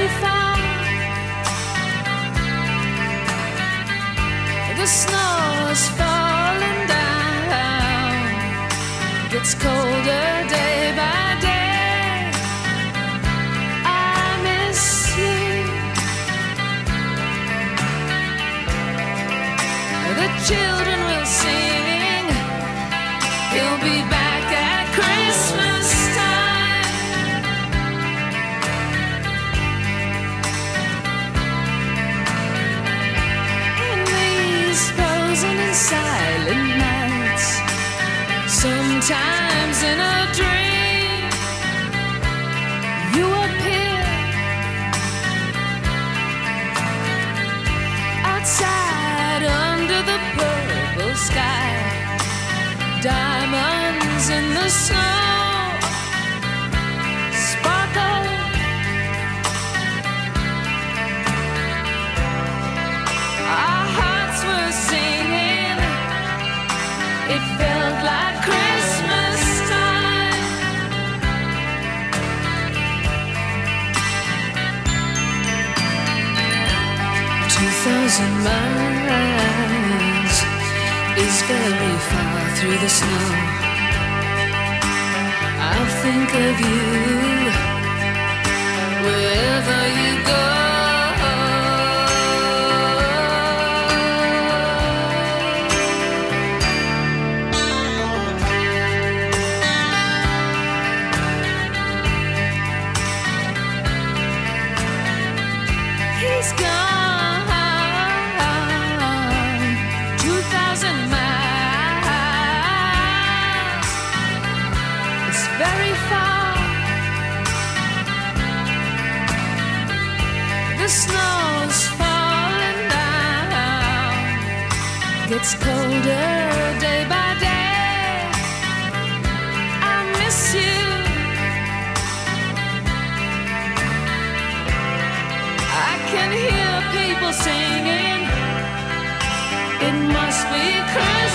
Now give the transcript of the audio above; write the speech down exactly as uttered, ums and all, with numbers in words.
very far. The snow is falling down. Gets colder day by day. I miss you. The children will sing. He'll be back at Christmas time. In these frozen and silent nights, sometimes in a dream, you appear outside under the purple sky. Diamonds in the snow sparkle. Our hearts were singing. It felt like Christmas time. Two thousand miles is very far through the snow. I'll think of you wherever you go. He's gone. Very far. The snow's falling down. Gets colder day by day. I miss you. I can hear people singing. It must be Christmas.